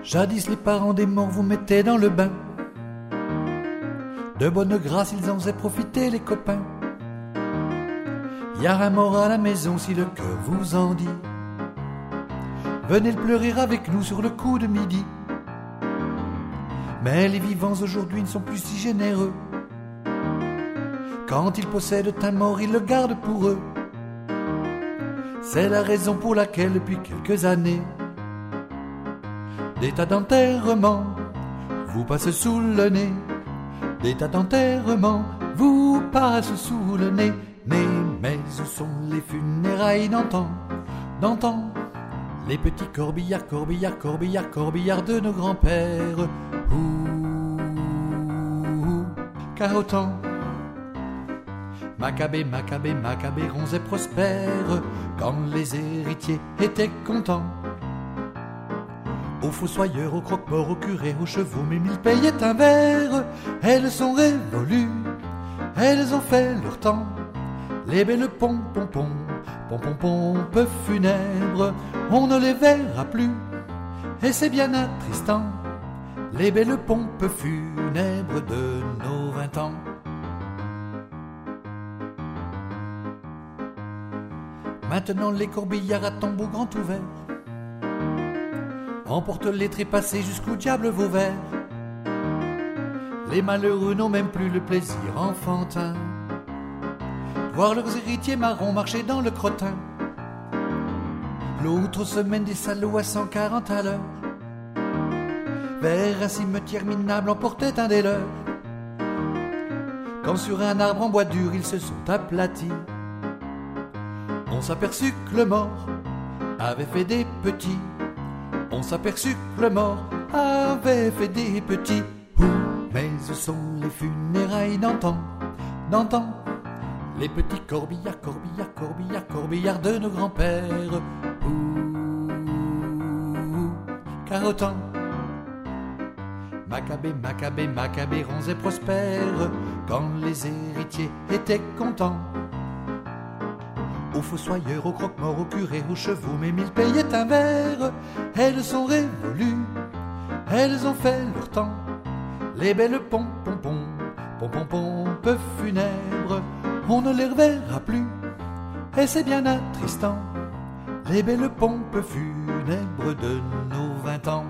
Jadis les parents des morts vous mettaient dans le bain. De bonne grâce ils en faisaient profiter les copains. Y a un mort à la maison si le cœur vous en dit. Venez le pleurer avec nous sur le coup de midi. Mais les vivants aujourd'hui ne sont plus si généreux. Quand ils possèdent un mort, ils le gardent pour eux. C'est la raison pour laquelle depuis quelques années des tas d'enterrements vous passent sous le nez. Des tas d'enterrements vous passent sous le nez. Mais où sont les funérailles d'antan? D'antan, les petits corbillards, corbillards, corbillards, corbillards de nos grands-pères. Car autant Macabé, Macabé, Macabé, ronds et prospères, quand les héritiers étaient contents. Aux fossoyeurs, aux croque-morts, aux curés, aux chevaux, mais mille payaient un verre. Elles sont révolues, elles ont fait leur temps. Les belles pompes funèbres, on ne les verra plus, et c'est bien attristant. Les belles pompes funèbres de nos 20 ans. Maintenant les corbillards à tombeau grand ouvert emportent les trépassés jusqu'au diable Vauvert. Les malheureux n'ont même plus le plaisir enfantin de voir leurs héritiers marrons marcher dans le crottin. L'autre semaine des salauds à 140 à l'heure vers un cimetière minable emportait un des leurs. Quand sur un arbre en bois dur ils se sont aplatis, on s'aperçut que le mort avait fait des petits. On s'aperçut que le mort avait fait des petits. Mais où sont les funérailles d'antan? D'antan, les petits corbillards, corbillards, corbillards, corbillards de nos grands-pères. Car autant Macabé, Macabé, Macabé, ronds et prospères, quand les héritiers étaient contents. Aux fossoyeurs, aux croque-morts, aux curés, aux chevaux, mais mille payaient un verre. Elles sont révolues, elles ont fait leur temps. Les belles pompes funèbres, on ne les reverra plus, et c'est bien attristant. Les belles pompes funèbres de nos 20 ans.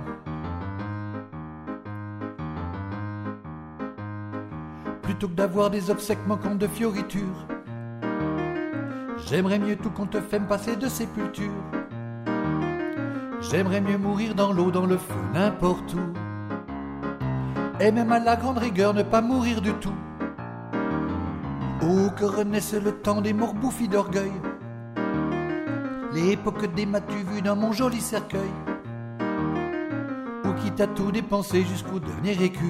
Plutôt que d'avoir des obsèques manquant de fioritures, j'aimerais mieux tout qu'on te fait me passer de sépulture. J'aimerais mieux mourir dans l'eau, dans le feu, n'importe où. Et même à la grande rigueur, ne pas mourir du tout. Oh, que renaisse le temps des morts bouffis d'orgueil, l'époque des m'as-tu vu dans mon joli cercueil, où quitte à tout dépenser jusqu'au dernier écu,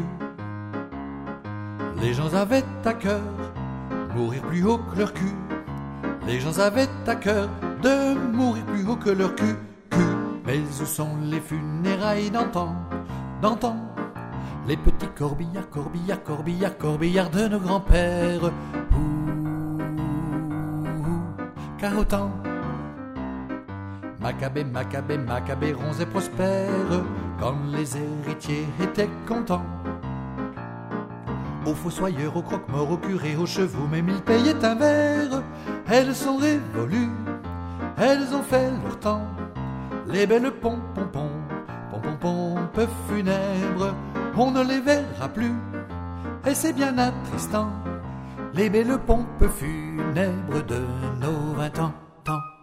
les gens avaient à cœur mourir plus haut que leur cul. Les gens avaient à cœur de mourir plus haut que leur cul. Mais où sont les funérailles d'antan? D'antan, les petits corbillards, corbillards, corbillards, corbillards de nos grands-pères. Car autant Macabé, Macabé, Macabé, ronds et prospères, quand les héritiers étaient contents. Aux fossoyeurs, aux croque-morts, aux curés, aux chevaux, mais mille payaient un verre. Elles sont révolues, elles ont fait leur temps. Les belles pompes funèbres, on ne les verra plus, et c'est bien attristant. Les belles pompes funèbres de nos 20 ans.